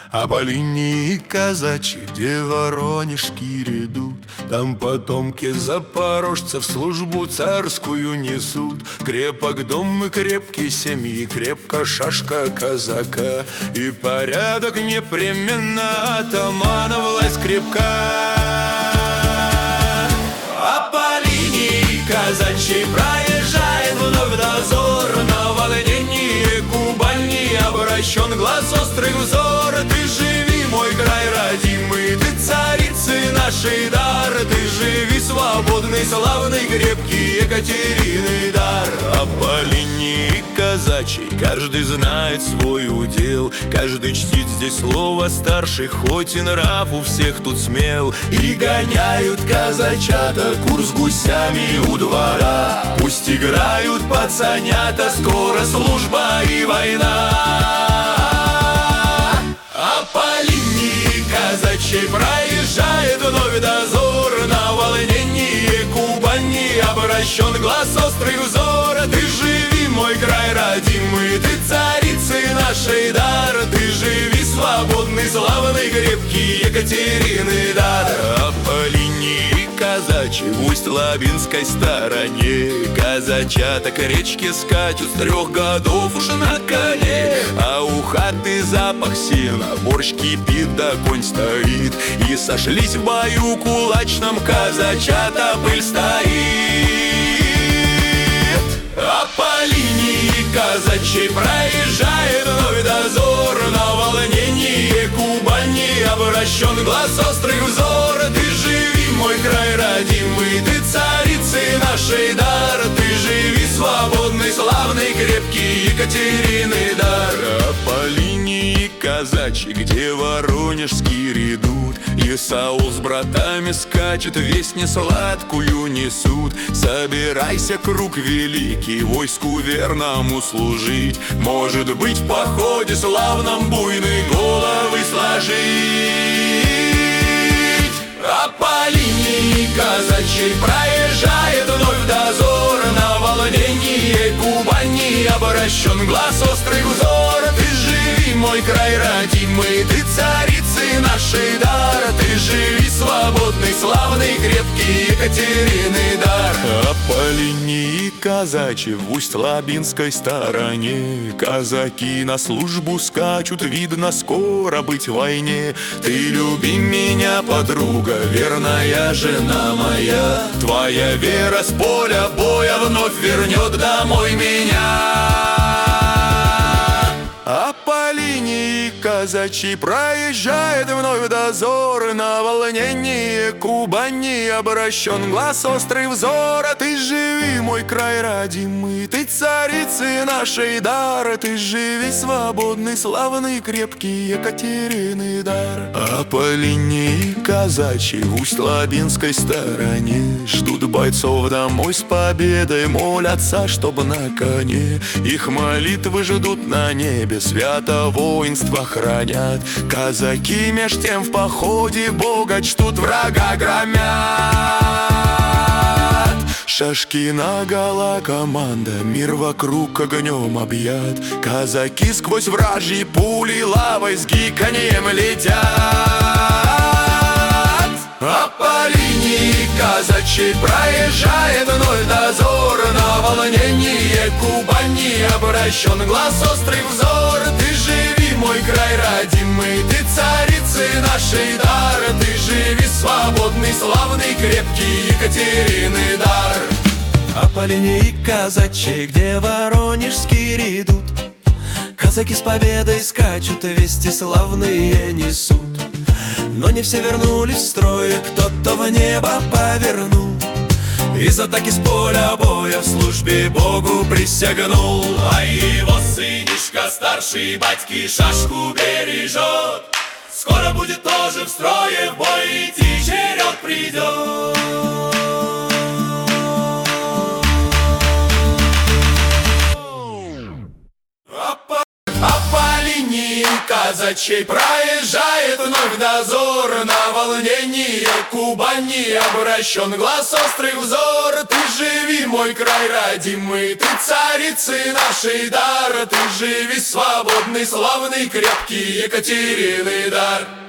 А по линии казачьей, где воронежки редут, там потомки запорожцев службу царскую несут. Крепок дом и крепкие семьи, крепка шашка казака, и порядок непременно атамана власть крепка. А по линии казачьей проезжает вновь дозор, на волнении Кубани обращен глаз острый взор. Ты живи, мой край родимый, ты царицы нашей дар, ты живи свободный, славный, крепкий Екатерины дар. А по линии казачьей каждый знает свой удел, каждый чтит здесь слово старших, хоть и нрав у всех тут смел. И гоняют казачата кур с гусями у двора, пусть играют пацанята, скоро служба и война. А по линии казачьей проезжает вновь дозор, на волнении Кубани обращен глаз острый взор. Ты живи, мой край родимый, ты царицы нашей дар, ты живи свободный, славный, крепкий Екатерины дар. А по линии казачьей в Усть-Лабинской стороне казачата к речке скачут с 3 годов уж на коне. А у хаты запах сена, борщ кипит да конь стоит, и сошлись в бою кулачном казачата пыль стоит. А по линии казачьей проезжает вновь дозор, на волнении Кубани обращен глаз острый взор. Ты живи, мой край родимый, ты царицы нашей дар, ты живи свободный, славный, крепкий Екатерины дар. А по линии казачьей, где воронежский редут, Исаул с братами скачет, весть несладкую несут. Собирайся, круг великий, войску верному служить, может быть, в походе славном буйные головы сложить. А по линии казачьей проезжает вновь дозор, на волнении Кубани обращен глаз острый взор. Ты живи, мой край родимый, ты царицы нашей дар, ты живи свободный, славный, крепкий Екатерины дар. А по линии казачьей в Усть-Лабинской стороне казаки на службу скачут, видно, скоро быть в войне. Ты люби меня, подруга, верная жена моя, твоя вера с поля боя вновь вернет домой меня. А по линии казачьей проезжает вновь дозор, на волнении Кубани обращен глаз острый взор. Ты живи, мой край родимый, ты царицы нашей дар, ты живи свободный, славный, крепкий Екатерины дар. А по линии казачьей в Усть-Лабинской стороне ждут бойцов домой с победой, молятся, чтоб на коне. Их молитвы ждут на небе, свято воинство хранят. Казаки меж тем в походе Бога чтут, врага громят. Шашки наголо команда, мир вокруг огнем объят. Казаки сквозь вражьи пули лавой с гиканьем летят. А по линии казачьей проезжает вновь дозор, на волнении Кубани обращен глаз острый взор. Ты живи, мой край родимый, ты царицы нашей дар, ты живи свободный, славный, крепкий Екатерины дар. А по линии казачьей, где воронежский редут, казаки с победой скачут, вести славные несут. Но не все вернулись в строй, кто-то в небо повернул, из атаки с поля боя в службе Богу присягнул. А его сынишка старший батьки шашку бережет, скоро будет тоже в строе в бой идти, черед придет. Казачьей проезжает вновь дозор, на волнении Кубани обращен глаз острый взор. Ты живи, мой край родимый, ты царицы нашей дар. Ты живи свободный, славный, крепкий Екатерины дар.